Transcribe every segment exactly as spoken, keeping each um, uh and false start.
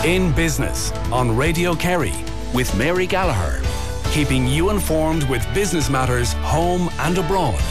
In Business on Radio Kerry with Mary Gallagher, keeping you informed with business matters home and abroad.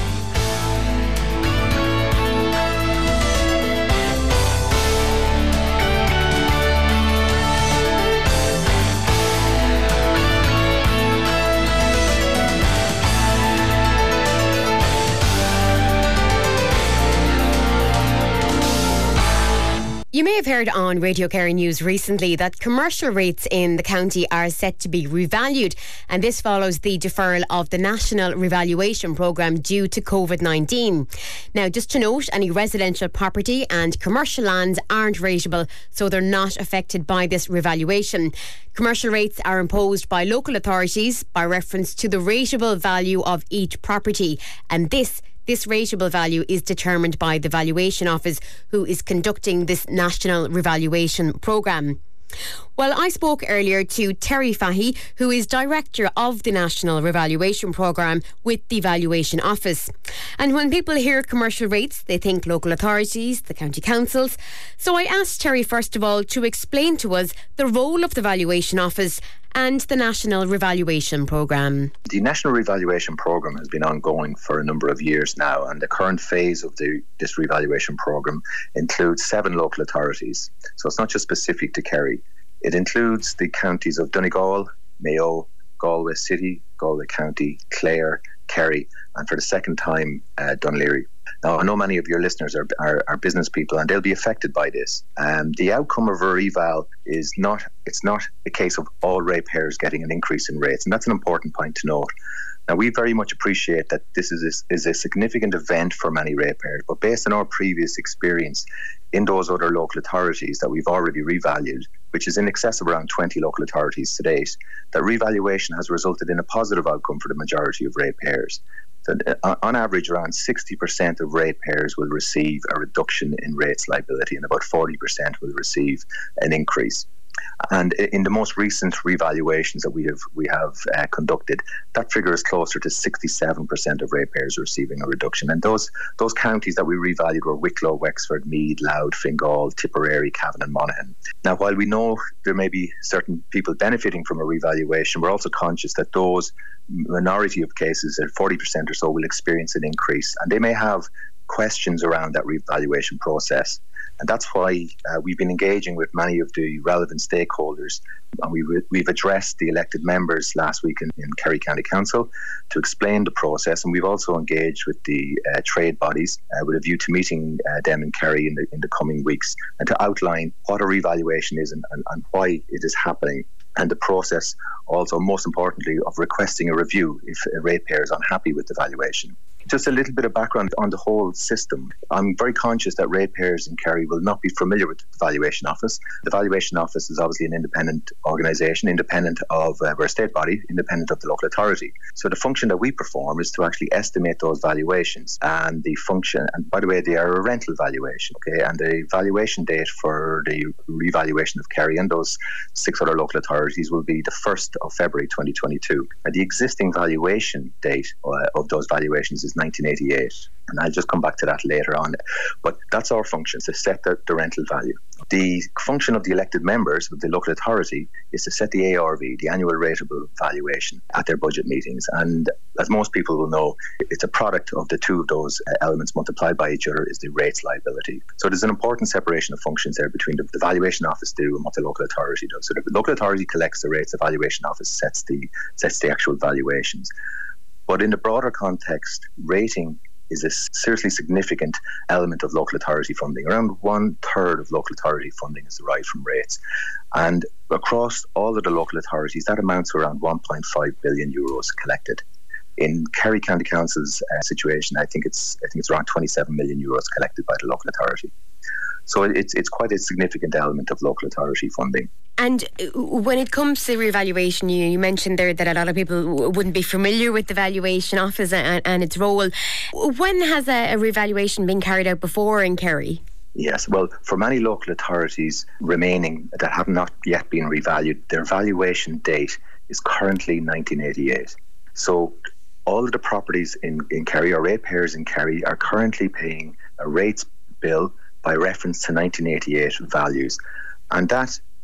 You may have heard on Radio Kerry News recently that commercial rates in the county are set to be revalued, and this follows the deferral of the National Revaluation Programme due to COVID nineteen. Now, just to note, any residential property and commercial lands aren't rateable, so they're not affected by this revaluation. Commercial rates are imposed by local authorities by reference to the rateable value of each property, and this This rateable value is determined by the Valuation Office, who is conducting this National Revaluation Programme. Well, I spoke earlier to Terry Fahey, who is Director of the National Revaluation Programme with the Valuation Office. And when people hear commercial rates, they think local authorities, the county councils. So I asked Terry, first of all, to explain to us the role of the Valuation Office and the National Revaluation Programme. The National Revaluation Programme has been ongoing for a number of years now, and the current phase of the, this revaluation programme includes seven local authorities. So it's not just specific to Kerry. It includes the counties of Donegal, Mayo, Galway City, Galway County, Clare, Kerry, and for the second time, uh, Dún Laoghaire. Now, I know many of your listeners are, are, are business people, and they'll be affected by this. Um, the outcome of a reval is not, it's not a case of all ratepayers getting an increase in rates, and that's an important point to note. Now, we very much appreciate that this is a, is a significant event for many ratepayers, but based on our previous experience in those other local authorities that we've already revalued, which is in excess of around twenty local authorities to date, that revaluation has resulted in a positive outcome for the majority of ratepayers. That on average, around sixty percent of ratepayers will receive a reduction in rates liability, and about forty percent will receive an increase. And in the most recent revaluations that we have we have uh, conducted, that figure is closer to sixty-seven percent of ratepayers receiving a reduction. And those those counties that we revalued were Wicklow, Wexford, Meath, Louth, Fingal, Tipperary, Cavan and Monaghan. Now, while we know there may be certain people benefiting from a revaluation, we're also conscious that those minority of cases, at forty percent or so, will experience an increase, and they may have questions around that revaluation process. And that's why uh, we've been engaging with many of the relevant stakeholders, and we re- we've addressed the elected members last week in, in Kerry County Council to explain the process, and we've also engaged with the uh, trade bodies uh, with a view to meeting uh, them in Kerry in the, in the coming weeks, and to outline what a revaluation is and, and, and why it is happening, and the process also, most importantly, of requesting a review if a ratepayer is unhappy with the valuation. Just a little bit of background on the whole system. I'm very conscious that ratepayers in Kerry will not be familiar with the Valuation Office. The Valuation Office is obviously an independent organisation, independent of, uh, we're a state body, independent of the local authority. So the function that we perform is to actually estimate those valuations. And the function, and by the way, they are a rental valuation, okay? And the valuation date for the revaluation of Kerry and those six other local authorities will be the first of February twenty twenty-two. And the existing valuation date uh, of those valuations is nineteen eighty-eight, and I'll just come back to that later on. But that's our function, to set the, the rental value. The function of the elected members of the local authority is to set the A R V, the annual rateable valuation, at their budget meetings. And as most people will know, it's a product of the two of those uh, elements multiplied by each other is the rates liability. So there's an important separation of functions there between the, the Valuation Office do and what the local authority does. So the local authority collects the rates, the Valuation Office sets the sets the actual valuations. But in the broader context, rating is a seriously significant element of local authority funding. Around one third of local authority funding is derived from rates. And across all of the local authorities, that amounts to around one point five billion euros collected. In Kerry County Council's uh, situation, I think it's I think it's around twenty-seven million euros collected by the local authority. So it's it's quite a significant element of local authority funding. And when it comes to revaluation, you, you mentioned there that a lot of people wouldn't be familiar with the Valuation Office and, and its role. When has a, a revaluation been carried out before in Kerry? Yes, well, for many local authorities remaining that have not yet been revalued, their valuation date is currently nineteen eighty-eight. So all of the properties in, in Kerry, or ratepayers in Kerry, are currently paying a rates bill by reference to nineteen eighty-eight values. And that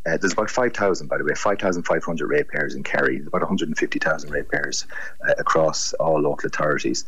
Uh, there's about five thousand, by the way, five thousand five hundred ratepayers in Kerry. There's about one hundred fifty thousand ratepayers uh, across all local authorities.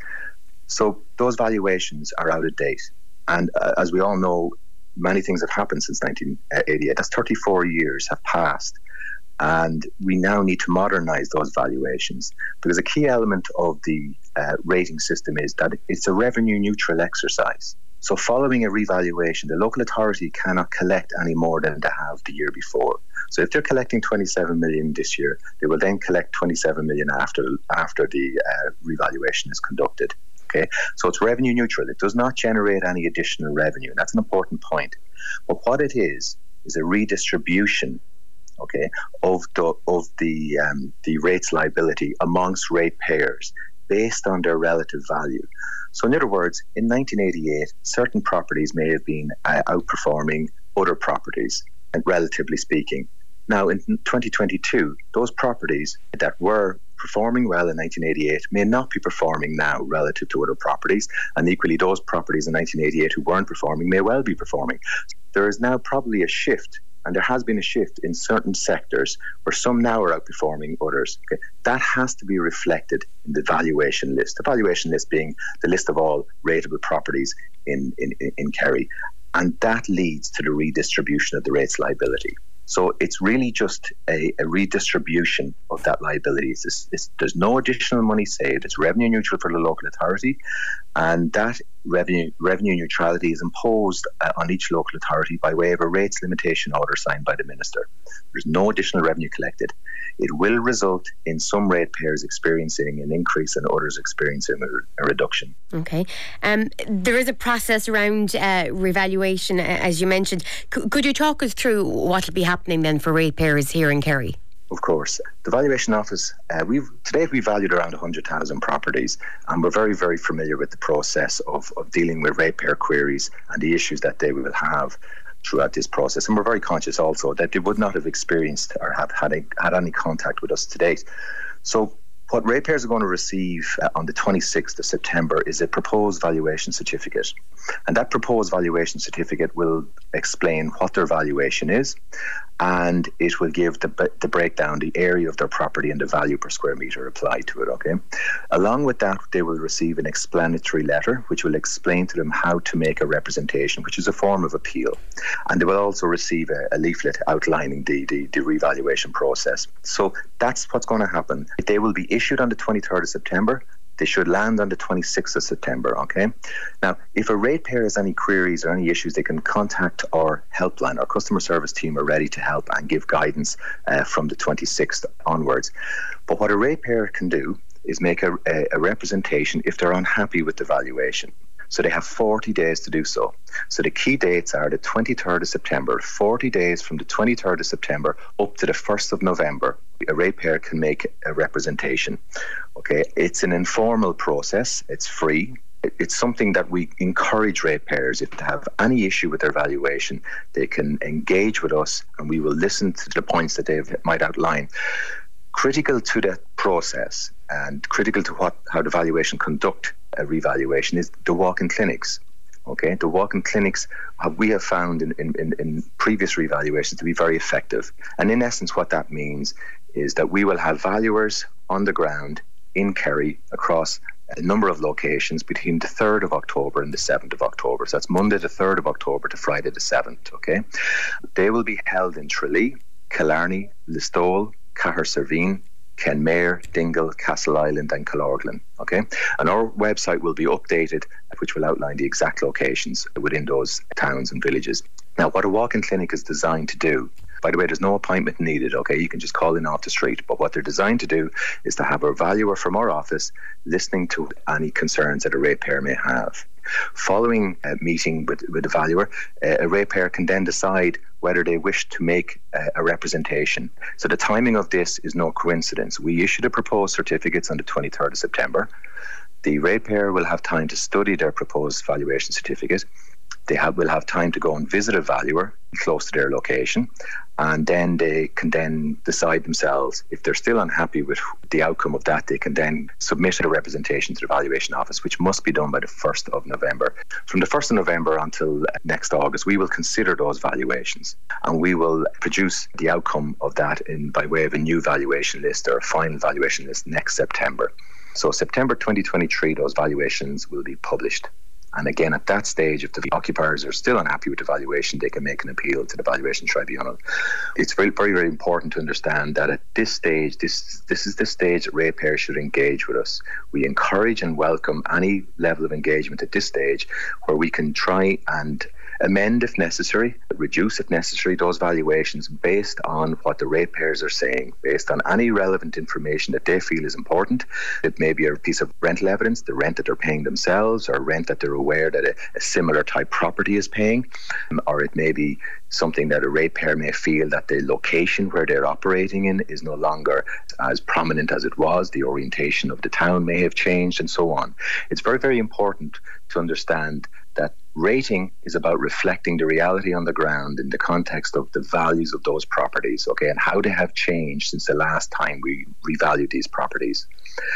So those valuations are out of date. And uh, as we all know, many things have happened since nineteen eighty-eight. That's thirty-four years have passed. And we now need to modernise those valuations, because a key element of the uh, rating system is that it's a revenue neutral exercise. So following a revaluation, the local authority cannot collect any more than they have the year before. So if they're collecting twenty-seven million this year, they will then collect twenty-seven million after after the uh, revaluation is conducted. Okay, so it's revenue neutral. It does not generate any additional revenue. That's an important point. But what it is is a redistribution, okay, of the of the um, the rates liability amongst ratepayers based on their relative value. So in other words, in nineteen eighty-eight, certain properties may have been uh, outperforming other properties, relatively speaking. Now, in twenty twenty-two, those properties that were performing well in nineteen eighty-eight may not be performing now relative to other properties, and equally those properties in nineteen eighty-eight who weren't performing may well be performing. There is now probably a shift, and there has been a shift in certain sectors where some now are outperforming others. Okay? That has to be reflected in the valuation list. The valuation list being the list of all rateable properties in, in, in Kerry. And that leads to the redistribution of the rates liability. So it's really just a, a redistribution of that liability. It's, it's, it's, there's no additional money saved. It's revenue neutral for the local authority, and that revenue revenue neutrality is imposed uh, on each local authority by way of a rates limitation order signed by the minister. There's no additional revenue collected. It will result in some ratepayers experiencing an increase and others experiencing a, a reduction. Okay. Um, there is a process around uh, revaluation, as you mentioned. C- could you talk us through what will be happening then for ratepayers here in Kerry? Of course. The Valuation Office, uh, we've today we valued around one hundred thousand properties, and we're very, very familiar with the process of, of dealing with ratepayer queries and the issues that they will have throughout this process. And we're very conscious also that they would not have experienced or have had, a, had any contact with us to date. So what ratepayers are going to receive uh, on the twenty-sixth of September is a proposed valuation certificate. And that proposed valuation certificate will explain what their valuation is, and it will give the, the breakdown, the area of their property and the value per square metre applied to it, okay? Along with that, they will receive an explanatory letter which will explain to them how to make a representation, which is a form of appeal. And they will also receive a, a leaflet outlining the, the, the revaluation process. So that's what's going to happen. They will be issued on the twenty-third of September. They should land on the twenty-sixth of September, okay? Now, if a ratepayer has any queries or any issues, they can contact our helpline. Our customer service team are ready to help and give guidance uh, from the twenty-sixth onwards. But what a ratepayer can do is make a, a, a representation if they're unhappy with the valuation. So they have forty days to do so. So the key dates are the twenty-third of September, forty days from the twenty-third of September up to the first of November. A ratepayer can make a representation. Okay, it's an informal process. It's free. It's something that we encourage ratepayers. If they have any issue with their valuation, they can engage with us, and we will listen to the points that they might outline. Critical to that process and critical to what how the valuation conduct a revaluation is the walk-in clinics. Okay, the walk-in clinics have, we have found in, in, in previous revaluations to be very effective. And in essence, what that means is that we will have valuers on the ground in Kerry across a number of locations between the third of October and the seventh of October. So that's Monday the third of October to Friday the seventh. Okay, they will be held in Tralee, Killarney, Listowel, Cahir-Servine, Kenmare, Dingle, Castle Island and Killorglin. Okay, and our website will be updated, which will outline the exact locations within those towns and villages. Now, what a walk-in clinic is designed to do, by the way, there's no appointment needed, okay? You can just call in off the street. But what they're designed to do is to have a valuer from our office listening to any concerns that a ratepayer may have. Following a meeting with, with the valuer, uh, a ratepayer can then decide whether they wish to make uh, a representation. So the timing of this is no coincidence. We issued a proposed certificates on the twenty-third of September. The ratepayer will have time to study their proposed valuation certificate. They have, will have time to go and visit a valuer close to their location, and then they can then decide themselves. If they're still unhappy with the outcome of that, they can then submit a representation to the valuation office, which must be done by the first of November. From the first of November until next August, we will consider those valuations, and we will produce the outcome of that in by way of a new valuation list or a final valuation list next September. So September twenty twenty-three, those valuations will be published. And again, at that stage, if the occupiers are still unhappy with the valuation, they can make an appeal to the valuation tribunal. It's very, very, very important to understand that at this stage, this this is the stage that ratepayers should engage with us. We encourage and welcome any level of engagement at this stage where we can try and amend if necessary, reduce if necessary, those valuations based on what the ratepayers are saying, based on any relevant information that they feel is important. It may be a piece of rental evidence, the rent that they're paying themselves, or rent that they're aware that a, a similar type property is paying, or it may be something that a ratepayer may feel that the location where they're operating in is no longer as prominent as it was, the orientation of the town may have changed, and so on. It's very, very important to understand that rating is about reflecting the reality on the ground in the context of the values of those properties, okay, and how they have changed since the last time we revalued these properties.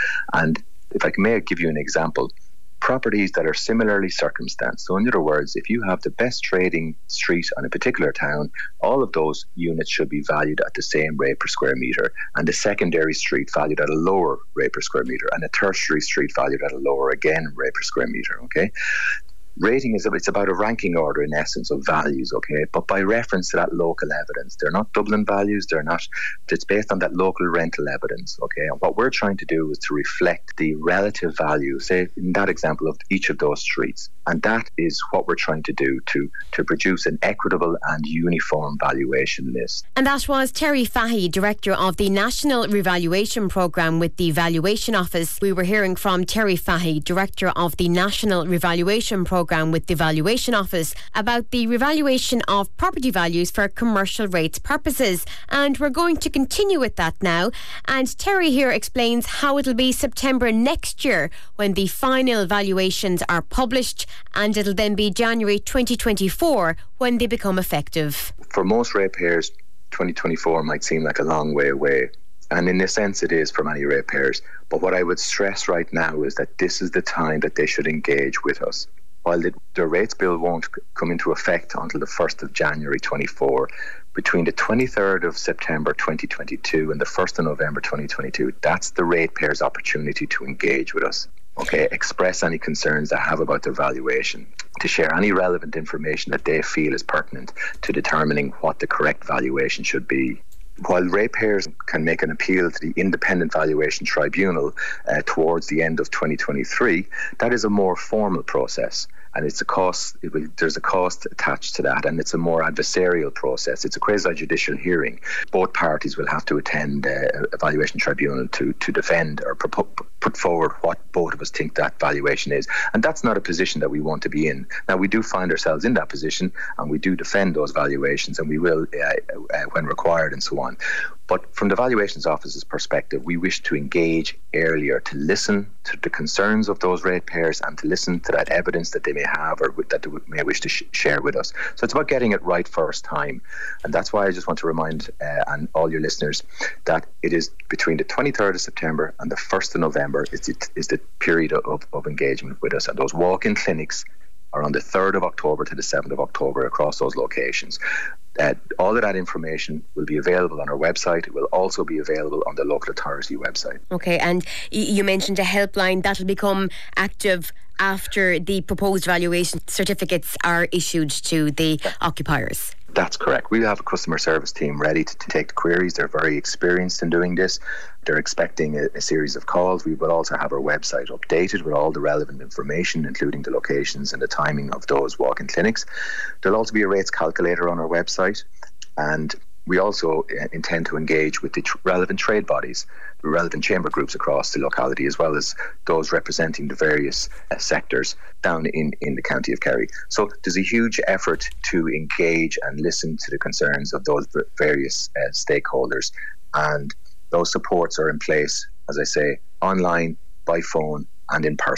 And if I may give you an example, properties that are similarly circumstanced. So in other words, if you have the best trading street on a particular town, all of those units should be valued at the same rate per square metre, and the secondary street valued at a lower rate per square metre, and a tertiary street valued at a lower, again, rate per square metre, okay? Rating is it's about a ranking order in essence of values, okay, but by reference to that local evidence. They're not Dublin values, they're not, it's based on that local rental evidence, okay, and what we're trying to do is to reflect the relative value, say in that example, of each of those streets, and that is what we're trying to do to, to produce an equitable and uniform valuation list. And that was Terry Fahy, Director of the National Revaluation Programme with the Valuation Office. We were hearing from Terry Fahy, Director of the National Revaluation Programme with the Valuation Office, about the revaluation of property values for commercial rates purposes. And we're going to continue with that now. And Terry here explains how it'll be September next year when the final valuations are published, and it'll then be January twenty twenty-four when they become effective. For most ratepayers, twenty twenty-four might seem like a long way away. And in a sense it is for many ratepayers. But what I would stress right now is that this is the time that they should engage with us. While the, the rates bill won't c- come into effect until the first of January twenty-four, between the twenty-third of September twenty twenty-two and the first of November twenty twenty-two, that's the ratepayers' opportunity to engage with us. Okay, express any concerns they have about their valuation, to share any relevant information that they feel is pertinent to determining what the correct valuation should be. While ratepayers can make an appeal to the Independent Valuation Tribunal uh, towards the end of twenty twenty-three, that is a more formal process. And it's a cost, it will, there's a cost attached to that, and it's a more adversarial process. It's a quasi-judicial hearing. Both parties will have to attend uh, a valuation tribunal to, to defend or put, put forward what both of us think that valuation is. And that's not a position that we want to be in. Now, we do find ourselves in that position, and we do defend those valuations, and we will uh, uh, when required and so on. But from the Valuations Office's perspective, we wish to engage earlier, to listen to the concerns of those ratepayers and to listen to that evidence that they may have or that they may wish to sh- share with us. So it's about getting it right first time. And that's why I just want to remind uh, and all your listeners that it is between the twenty-third of September and the first of November is, it, is the period of, of engagement with us. And those walk-in clinics are on the third of October to the seventh of October across those locations. Uh, all of that information will be available on our website. It will also be available on the local authority website. Okay, and y- you mentioned a helpline that will become active after the proposed valuation certificates are issued to the occupiers. That's correct. We have a customer service team ready to, to take the queries. They're very experienced in doing this. They're expecting a, a series of calls. We will also have our website updated with all the relevant information, including the locations and the timing of those walk-in clinics. There'll also be a rates calculator on our website, and we also uh, intend to engage with the tr- relevant trade bodies, the relevant chamber groups across the locality, as well as those representing the various uh, sectors down in, in the county of Kerry. So there's a huge effort to engage and listen to the concerns of those v- various uh, stakeholders. And those supports are in place, as I say, online, by phone and in person.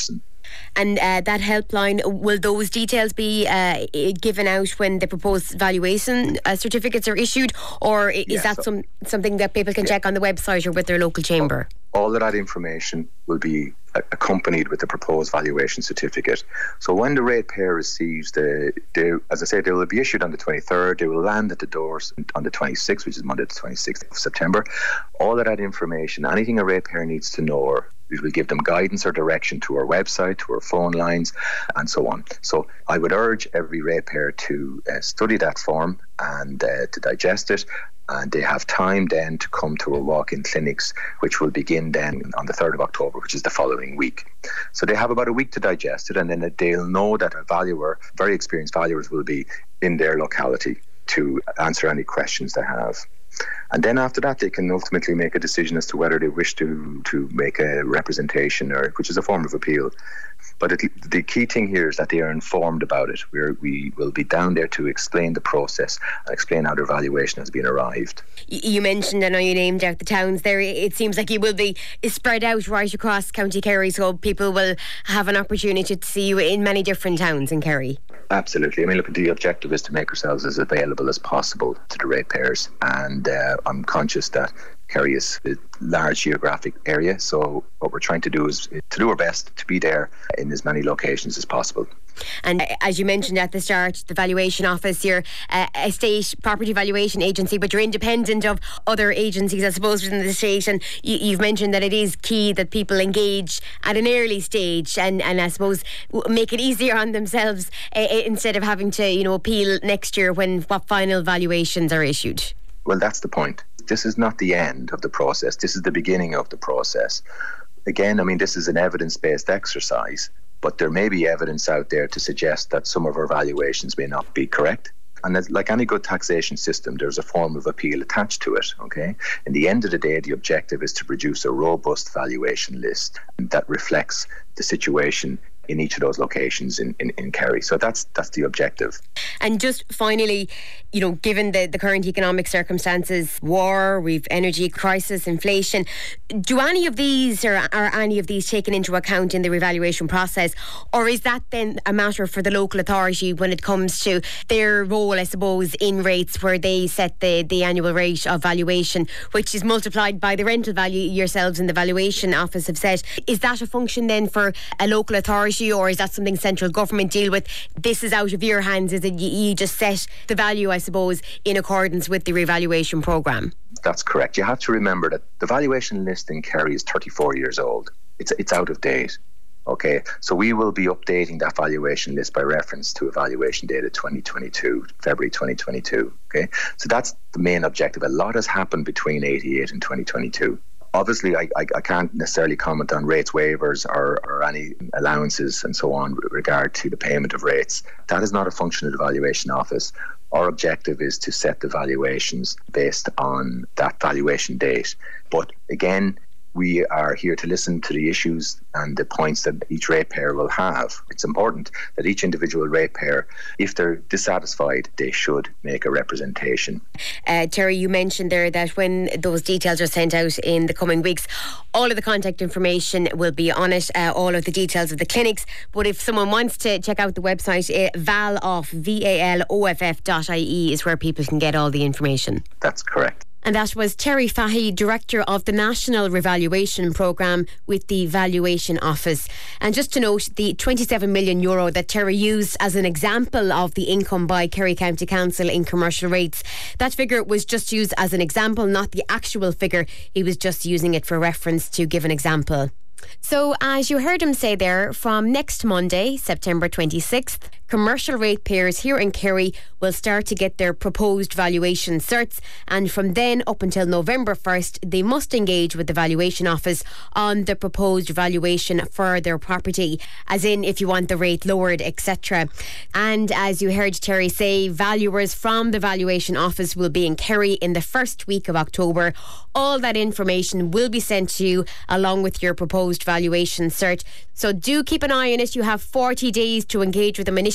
And uh, that helpline, will those details be uh, given out when the proposed valuation uh, certificates are issued, or is yeah, that so, some something that people can yeah. check on the website or with their local chamber? All of that information will be accompanied with the proposed valuation certificate. So when the ratepayer receives the, they, as I say, they will be issued on the twenty-third. They will land at the doors on the twenty-sixth, which is Monday the twenty-sixth of September. All of that information, anything a ratepayer needs to know, or we will give them guidance or direction to our website, to our phone lines, and so on. So I would urge every ratepayer to uh, study that form and uh, to digest it. And they have time then to come to our walk-in clinics, which will begin then on the third of October, which is the following week. So they have about a week to digest it, and then they'll know that a valuer, very experienced valuers, will be in their locality to answer any questions they have. And then after that, they can ultimately make a decision as to whether they wish to, to make a representation, or which is a form of appeal. But it, the key thing here is that they are informed about it. We're, we will be down there to explain the process and explain how their valuation has been arrived. You mentioned, I know you named out the towns there. It seems like it will be spread out right across County Kerry, so people will have an opportunity to see you in many different towns in Kerry. Absolutely. I mean, look, the objective is to make ourselves as available as possible to the ratepayers, and uh, I'm conscious that Kerry is a large geographic area, so what we're trying to do is to do our best to be there in as many locations as possible. And as you mentioned at the start, the valuation office, you're uh, a state property valuation agency, but you're independent of other agencies, I suppose, within the state. And you, you've mentioned that it is key that people engage at an early stage and, and I suppose make it easier on themselves uh, instead of having to, you know, appeal next year when what final valuations are issued. Well, that's the point. This is not the end of the process. This is the beginning of the process. Again, I mean, this is an evidence-based exercise, but there may be evidence out there to suggest that some of our valuations may not be correct. And like any good taxation system, there's a form of appeal attached to it, okay? In the end of the day, the objective is to produce a robust valuation list that reflects the situation in each of those locations in, in, in Kerry. So that's that's the objective. And just finally, you know, given the, the current economic circumstances, war, we've energy crisis, inflation, do any of these or are any of these taken into account in the revaluation process? Or is that then a matter for the local authority when it comes to their role, I suppose, in rates where they set the, the annual rate of valuation, which is multiplied by the rental value yourselves in the valuation office have set? Is that a function then for a local authority, or is that something central government deal with? This is out of your hands. Is it you, you just set the value, I suppose, in accordance with the revaluation programme? That's correct. You have to remember that the valuation list in Kerry is thirty-four years old. It's it's out of date. Okay, so we will be updating that valuation list by reference to a valuation date of twenty twenty-two, February twenty twenty-two. Okay, so that's the main objective. A lot has happened between eighty-eight and twenty twenty-two. Obviously, I, I, I can't necessarily comment on rates waivers or, or any allowances and so on with regard to the payment of rates. That is not a function of the valuation office. Our objective is to set the valuations based on that valuation date. But again, we are here to listen to the issues and the points that each ratepayer will have. It's important that each individual ratepayer, if they're dissatisfied, they should make a representation. Uh, Terry, you mentioned there that when those details are sent out in the coming weeks, all of the contact information will be on it, uh, all of the details of the clinics. But if someone wants to check out the website, uh, valoff, V A L O F F dot I E is where people can get all the information. That's correct. And that was Terry Fahy, Director of the National Revaluation Programme with the Valuation Office. And just to note, the twenty-seven million euro that Terry used as an example of the income by Kerry County Council in commercial rates, that figure was just used as an example, not the actual figure. He was just using it for reference to give an example. So, as you heard him say there, from next Monday, September twenty-sixth, commercial ratepayers here in Kerry will start to get their proposed valuation certs, and from then up until November first, they must engage with the valuation office on the proposed valuation for their property, as in if you want the rate lowered, et cetera. And as you heard Terry say, valuers from the valuation office will be in Kerry in the first week of October. All that information will be sent to you along with your proposed valuation cert. So do keep an eye on it. You have forty days to engage with them initially.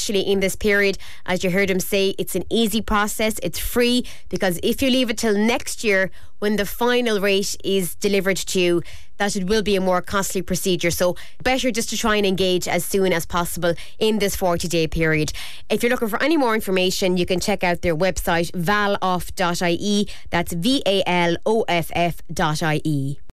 initially in this period. As you heard him say, it's an easy process, it's free, because if you leave it till next year when the final rate is delivered to you, that it will be a more costly procedure. So better just to try and engage as soon as possible in this forty day period. If you're looking for any more information, you can check out their website, valoff dot I E. That's V A L O F F dot I E.